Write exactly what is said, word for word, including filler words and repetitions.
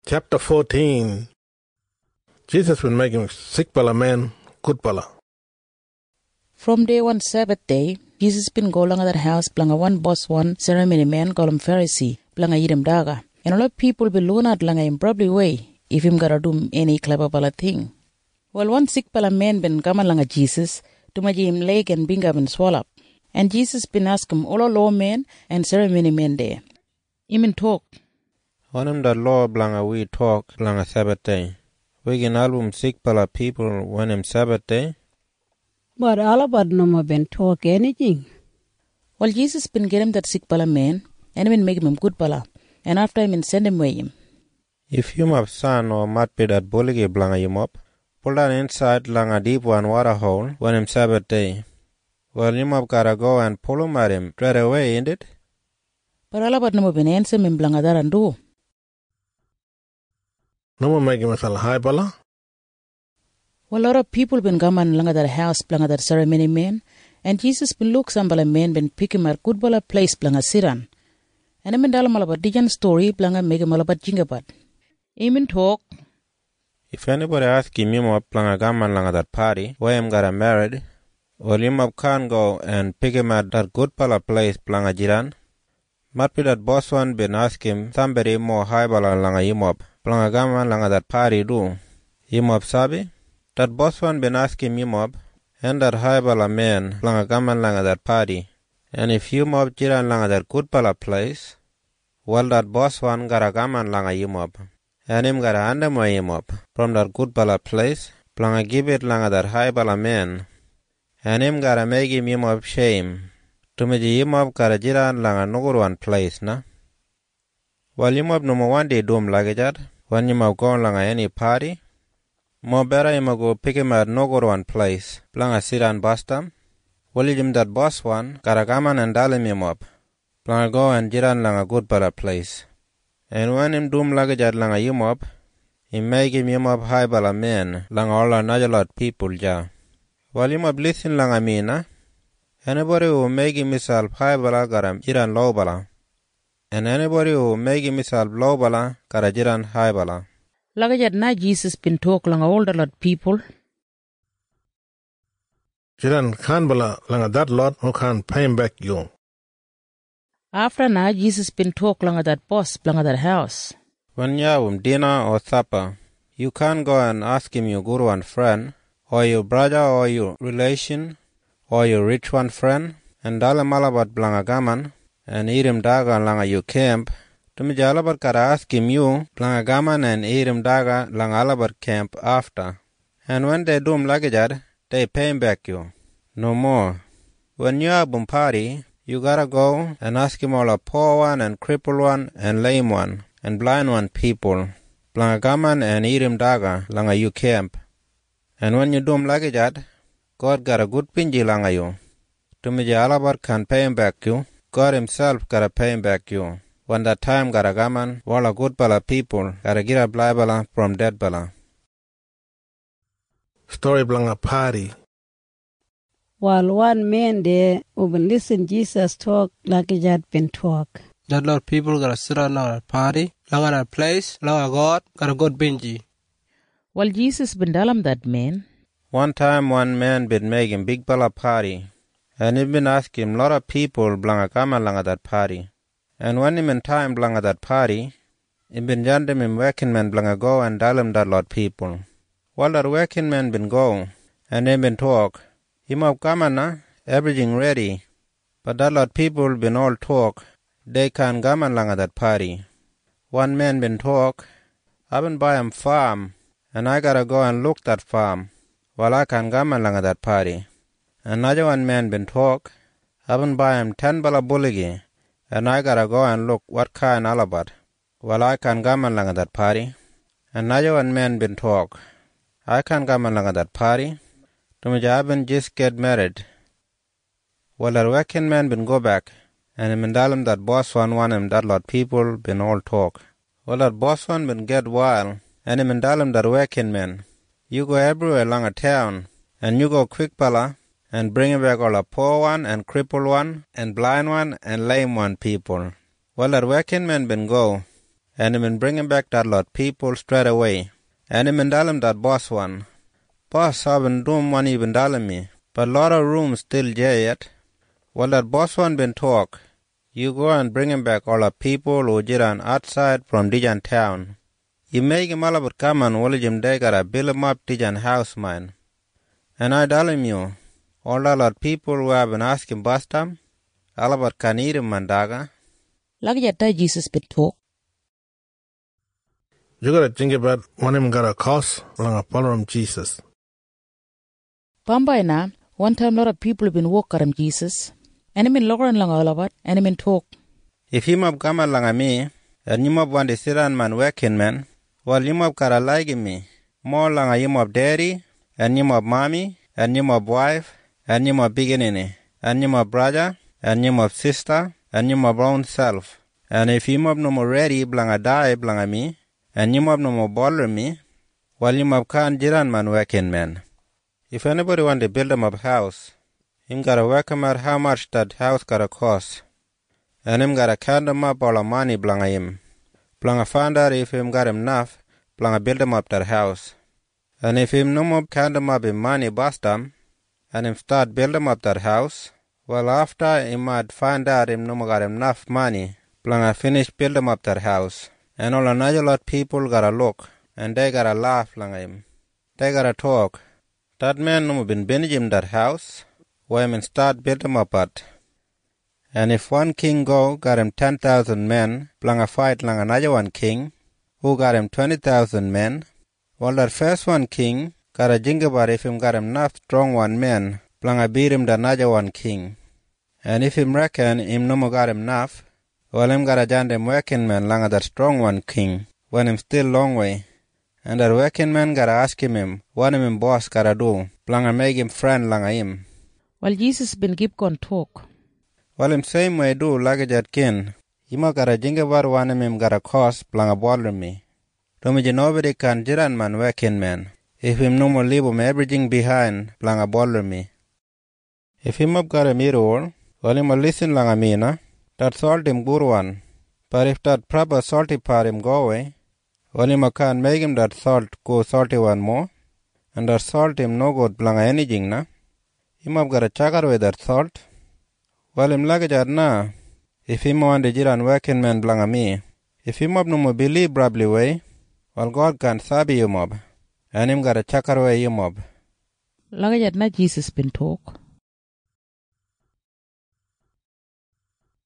Chapter fourteen. Jesus will make him sick pala man, good pala. From day one Sabbath day, Jesus been go along that house blanga one boss one ceremony man call him Pharisee, blanga yidem daga. And a lot of people be loon out langa in probably way if him gotta do any clever pala thing. Well, one sick pala man been come along Jesus to maji him leg and bring up and swallow. And Jesus been ask him all law men and ceremony men there. Him in talk. One of the law blanga we talk blanga Sabbath day. We can album sick pala people when him Sabbath day. But all about no more been talk anything. Well, Jesus been get him that sick pala man and been make him good pala. And after him and send him away him. If you have son or mat be that bully blanga him up, pull that inside langa deep one water hole when him Sabbath day. Well, you have gotta go and pull him at him straight away, ain't it? But all about no more been answer him blanga that and do. No more make him a high pala. Well, a lot of people been coming along that house blanga that ceremony man, and Jesus been look some bala man been pick him at good bala place blanga siran. And him dalam about dijan story blanga make him all about jingabat. Him in talk. If anybody ask him him up blanga gaman langa that party, where him got married, well him up can't go and pick him at that good pala place blanga jiran. Might be that boss one been ask him somebody more high bala langa him up. Blanga gaman langa that party do. Him up sabi? That boss one been asking him up, and that high bala man blanga gaman langa that party. And if you mob jiran langa that good pala place, well that boss one got a gaman langa him up. And him got a undermo him up from that good pala place, blanga give it langa that high bala man. And him got a make him him up shame. To me him up got a jiran langa nogur one place, na? Well him up number one day doom like that. When you have gone along any party, more better you go pick him at no good one place, planga sit and bust him. Well, him that boss one, gotta come and dalim him up. Planga go and jiran lang a good better place. And when him doom luggage at lang a him up, he make him him up high bala man, lang all another lot people ja. Well, him up listen lang a mina. Anybody who make him himself high bala gotta jiran low bala. And anybody who make himself low bala, gotta jiran high bala. Lagajat na Jesus been talk lang all the lot people. Jiran can't bala langa that lot who can't pay him back you. After na Jesus been talk lang that boss blanga that house. When you have dinner or supper, you can't go and ask him your guru and friend, or your brother or your relation, or your rich one friend, and dala malabat blanga gaman, and eat him daga langa you camp. To me jalabat kara ask him you blanga gaman and eat him daga langa alabat camp after. And when they do him lagajad, they pay him back you. No more. When you have a party, you gotta go and ask him all a poor one and crippled one and lame one and blind one people. Blanga gaman and eat him daga langa you camp. And when you do him lagajad, God got a good pinji langa you. To me jalabat can pay him back you. God himself gotta pay him back you. When that time got a gaman, all a good bala people gotta get a bly bala from dead bala. Story blanga party. While one man there who been listen Jesus talk like he had been talk. That lot of people gotta sit around at a party, long at a place, long at God, got a good bingy. Well, Jesus been dalam that man. One time one man been making big bala party. And he been asking a lot of people blanga gaman langa that party. And when him in time blanga that party, he been jandem him working man blanga go and dalim that lot people. While that working man been go, and they been talk, him up gamana, everything ready. But that lot people been all talk, they can't gaman langa that party. One man been talk, I been buy him farm, and I gotta go and look that farm, while I can gaman langa that party. Another one man been talk, I been buy him ten bala bulligi, and I gotta go and look what kind alabat, while I can gaman langa that party. Another one man been talk, I can't gaman langa that party. To me been just get married. Well, that working man been go back, and him and dalim that boss one one him that lot people been all talk. Well, that boss one been get wild, and him and dalim that working man. You go everywhere along a town, and you go quick pala, and bring back all a poor one and crippled one and blind one and lame one people. Well, that working man been go, and him bring back that lot people straight away. And him tell him that boss one, boss, I've been doing one even telling me, but lot of rooms still there yet. Well, that boss one been talk. You go and bring him back all the people who jiran outside from Dijan town. You make him all about come and will him they gotta build him up Dijan house mine. And I tell him you, all that lot people who have been asking boss them, all about can eat him mandaga. Like that Jesus been talk. You gotta think about when him got a cause along a follow him Jesus. Pamba na, one time lot of people have been walk at Jesus. And him in Lauren lang all about, and him in talk. If him up come along a me, and you mob want to sit on man working man, while you mob cara like me, more lang a you mob daddy, and you mob mommy, and you mob wife, and you mob beginning, and you mob brother, and you mob sister, and you mob own self. And if you mob no more ready, blang a die, blang a me, and you mob no more bother me, while you mob can't jiran man working man. If anybody want to build him up house, him gotta work him out how much that house gotta cost. And him gotta count him up all the money blanga him. Blanga find out if him got him enough, blanga build him up that house. And if him no more count him up in money bust him, and him start build him up that house, well after him might find out him no more got enough money, blanga finish build him up that house. And all another lot people gotta look, and they gotta laugh blanga him. They gotta talk. That man no more been been him that house, where him start build him up at. And if one king go, got him ten thousand men, blanga fight lang another one king, who got him twenty thousand men, well that first one king, gotta think about if him got him enough strong one men, blanga beat him the another one king. And if him reckon him no more got him enough, well him gotta join them working men langa that strong one king, when him still long way. And that working man gotta ask him, him what him boss gotta do, blanga make him friend langa him. Well, Jesus been keep on talk. Well, him same way do like that kin. Hima gotta think about one him gotta cause blanga bother me. Don't nobody can jiran man working man. If him no more leave him everything behind, blanga bother me. If him up got a mirror, well him a listen langa me na, that salt him good one. But if that proper salty part him go away, well him a can't make him that salt go salty one more, and that salt him no good blanga anything na. Him up got a chakar with that salt. Well him like that na. If him want the jiran working man blanga me, if him up no more believe probably way, well God can sabi him up, and him got a chakar way him up. Like that na Jesus been talk.